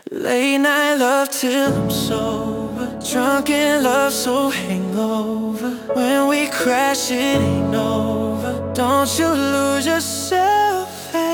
Late night love till I'm sober. Drunk in love, so hangover. When we crash, it ain't over. Don't you lose yourself,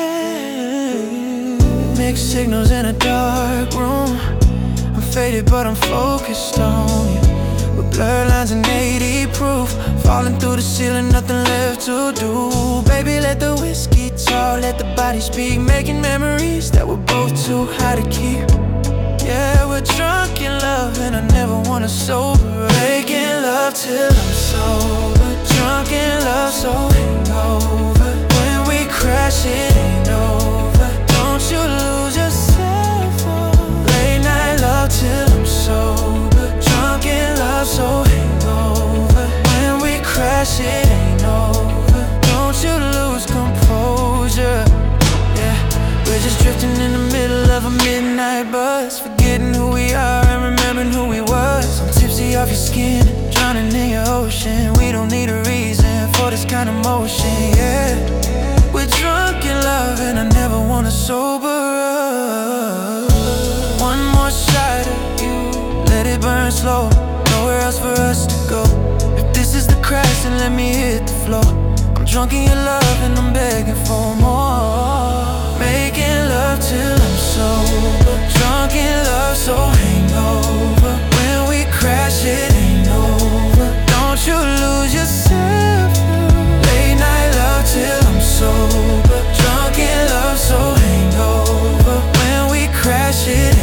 hey. Mixed signals in a dark room. I'm faded but I'm focused on you. With blurred lines and 80 proof. Falling through the ceiling, nothing left to do. Baby, let the whiskey talk, let the body speak. Making memories that we're both too high to keep. Yeah, we're drunk in love and I never wanna sober. Making love till I'm sober. Drunk in love, so hangover. When we crash, it ain't over. Don't you lose yourself, oh. Late night love till I'm sober. Drunk in love, so hangover. When we crash, it ain't over. Don't you lose composure. Yeah, we're just drifting in the middle of a midnight buzz, forgetting who we are and remembering who we was. I'm tipsy off your skin, drowning in your ocean. We don't need a reason for this kind of motion, yeah. We're drunk in love and I never wanna sober up. One more shot of you, let it burn slow. Nowhere else for us to go. If this is the crash, then let me hit the floor. I'm drunk in your love and I'm begging for more. Making love till I'm sober. Drunk in love, so hangover. When we crash, it ain't over. Don't you lose yourself. Late night love till I'm sober. Drunk in love, so hangover. When we crash, it